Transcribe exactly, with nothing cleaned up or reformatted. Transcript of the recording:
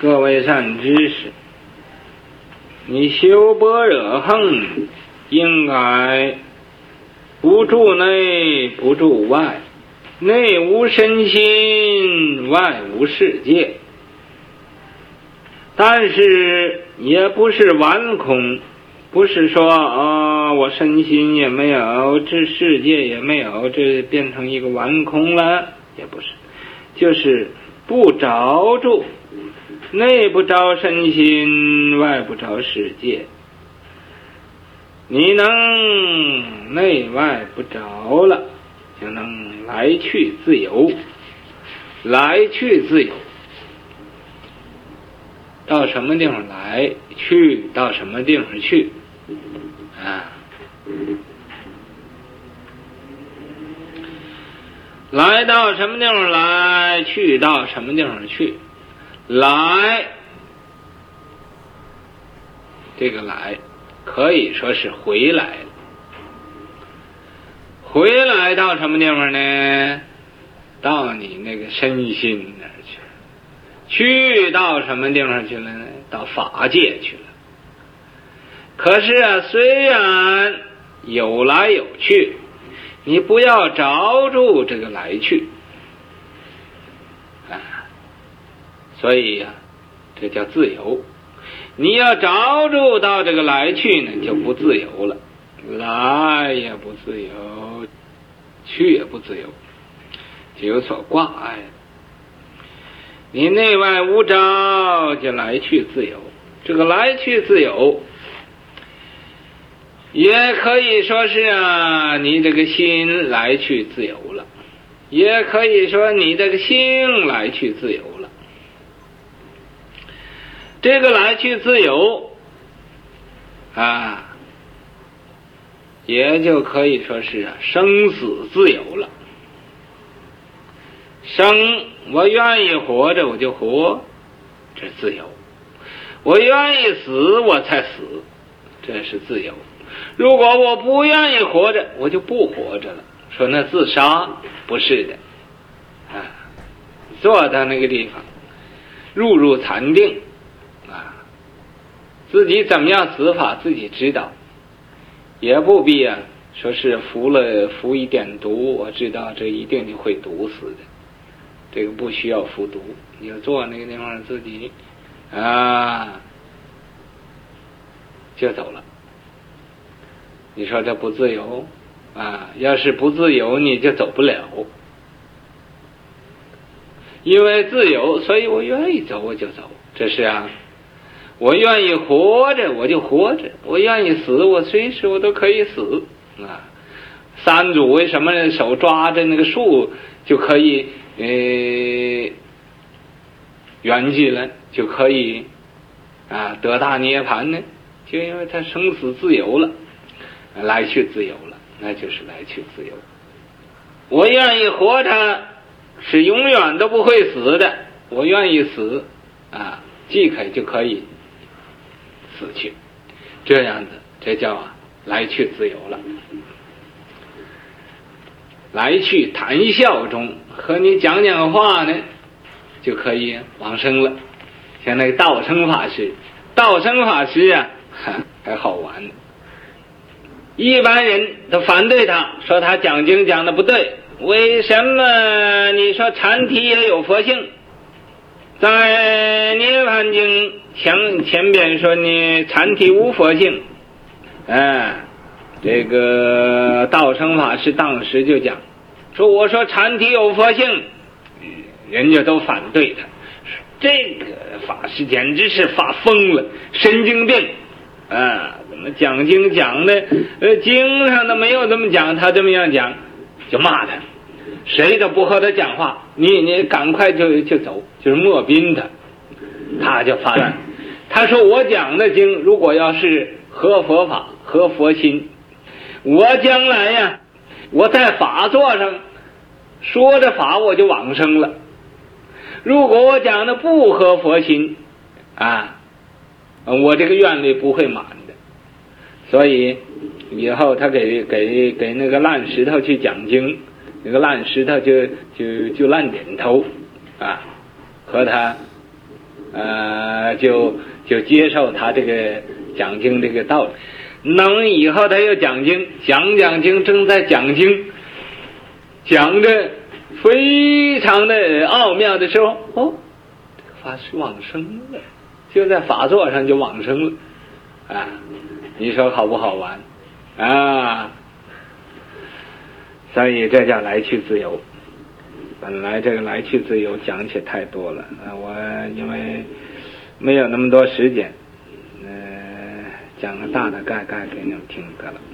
各位善知识，你修般若行应该不住内不住外，内无身心，外无世界，但是也不是完空，不是说啊、哦，我身心也没有，这世界也没有，这变成一个完空了，也不是，就是不着住，内不着身心，外不着世界，你能内外不着了，就能来去自由，来去自由，到什么地方来，去到什么地方去啊？来到什么地方来，去到什么地方去。来，这个来可以说是回来了，回来到什么地方呢？到你那个身心那儿去了。去到什么地方去了呢？到法界去了。可是啊，虽然有来有去，你不要着住这个来去啊，所以呀、啊，这叫自由。你要着住到这个来去呢，就不自由了，来也不自由，去也不自由，就有所挂碍。你内外无着，就来去自由。这个来去自由也可以说是啊，你这个心来去自由了，也可以说你这个心来去自由了。这个来去自由啊，也就可以说是啊，生死自由了。生，我愿意活着我就活，这是自由；我愿意死我才死，这是自由。如果我不愿意活着，我就不活着了。说那自杀，不是的啊，坐到那个地方，入入禅定啊，自己怎么样死法自己知道，也不必啊说是服了服一点毒，我知道这一定就会毒死的，这个不需要服毒，你就坐那个地方自己啊就走了。你说这不自由啊？要是不自由你就走不了，因为自由，所以我愿意走我就走，这是啊，我愿意活着我就活着，我愿意死我随时我都可以死啊。三祖为什么手抓着那个树就可以呃圆寂了，就可以啊得大涅槃呢？就因为他生死自由了，来去自由了，那就是来去自由。我愿意活着是永远都不会死的，我愿意死啊，即可就可以死去，这样子这叫啊来去自由了。来去谈笑中和你讲讲话呢，就可以往生了。像那个道生法师，道生法师啊还好玩呢。一般人都反对他，说他讲经讲的不对。为什么你说禅体也有佛性？在涅槃经前前边说你禅体无佛性，哎，这个道生法师当时就讲说，我说禅体有佛性，人家都反对他，这个法师简直是发疯了，神经病啊！怎么讲经讲的呃经上都没有这么讲，他这么样讲，就骂他，谁都不和他讲话，你你赶快就就走，就是莫宾他，他就发难。他说我讲的经如果要是合佛法合佛心，我将来呀我在法座上说着法我就往生了，如果我讲的不合佛心啊，我这个愿力不会满的。所以以后他给给给那个烂石头去讲经，那个烂石头就就就烂点头啊，和他呃，就就接受他这个讲经这个道理。能以后他又讲经，讲讲经，正在讲经，讲的非常的奥妙的时候，哦，这个法师往生了，就在法座上就往生了，啊，你说好不好玩啊？所以这叫来去自由。本来这个来去自由讲起太多了，啊，我因为没有那么多时间，呃，讲个大的概概给你们听得了。